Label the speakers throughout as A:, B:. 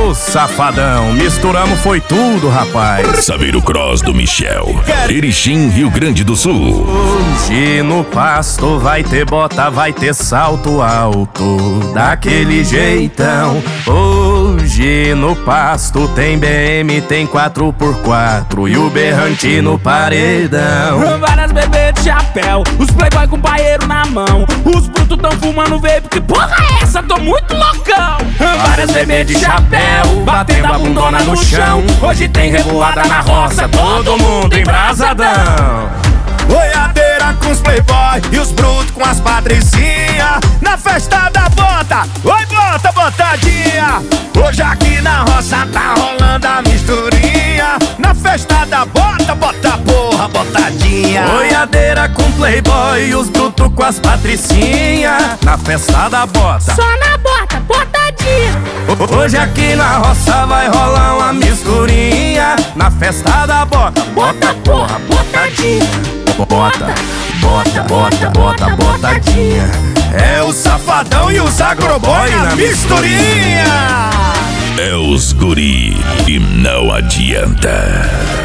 A: Ô safadão, misturamos foi tudo, rapaz.
B: Saveiro Cross do Michel, Erechim, Rio Grande do Sul.
A: Hoje no pasto vai ter bota, vai ter salto alto, daquele jeitão. Hoje no pasto tem BM, tem 4x4 e o berrante no paredão.
C: Várias bebês de chapéu, os playboy com paeiro na mão, os brutos tão fumando vape, que porra é essa? Tô muito loucão.
A: Várias bebês de chapéu, batendo a bundona no chão. Hoje tem revoada na roça, todo mundo embrasadão.
D: Boiadeira com os playboy e os brutos com as patricinha, na festa da bota, oi bota, botadinha. Hoje aqui na roça tá rolando a misturinha, na festa da bota, bota porra, botadinha.
A: Boiadeira com playboy e os brutos com as patricinha, na festa da bota,
C: só na bota, botadinha.
A: Hoje aqui na roça vai rolar uma misturinha, na festa da bota, bota porra, botadinha. Bota, bota, bota, bota, botadinha.
D: É o safadão e os agroboy na misturinha.
B: É os guri e não adianta.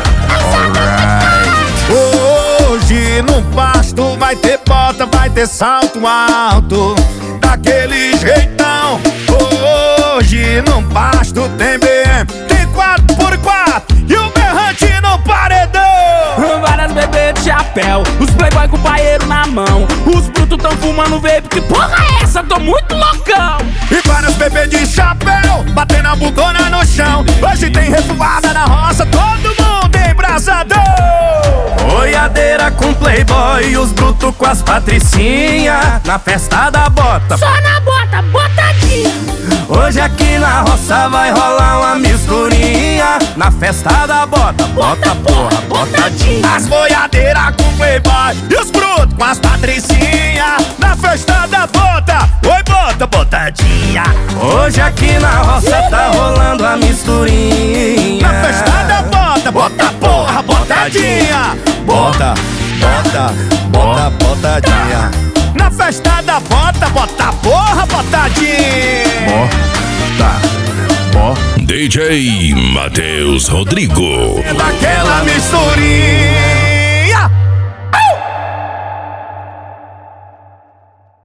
D: Hoje no pasto vai ter bota, vai ter salto alto, daquele jeitão. Hoje no pasto tem BM, tem 4x4 e o berrante no paredão.
C: Várias bebês de chapéu, os playboy com paeiro na mão, os brutos tão fumando vape, que porra é essa? Tô muito loucão.
D: E várias bebês de chapéu, batendo a bundona no chão. Hoje tem revoada na roça, todo mundo embrasadão.
A: Boiadeira com playboy e os brutos com as patricinha, na festa da bota,
C: só na bota, botadinha.
A: Hoje aqui na roça vai rolar uma misturinha, na festa da bota, bota porra, botadinha.
D: As boiadeiras com playboy e os brutos com as patricinha, na festa da bota, oi bota, botadinha.
A: Hoje aqui na roça tá rolando a misturinha,
D: na festa da bota, bota porra, botadinha. Bota, bota, bota, botadinha. Na festa da bota, bota porra, botadinha.
A: Bota,
B: DJ Matheus Rodrigo.
D: Daquela misturinha.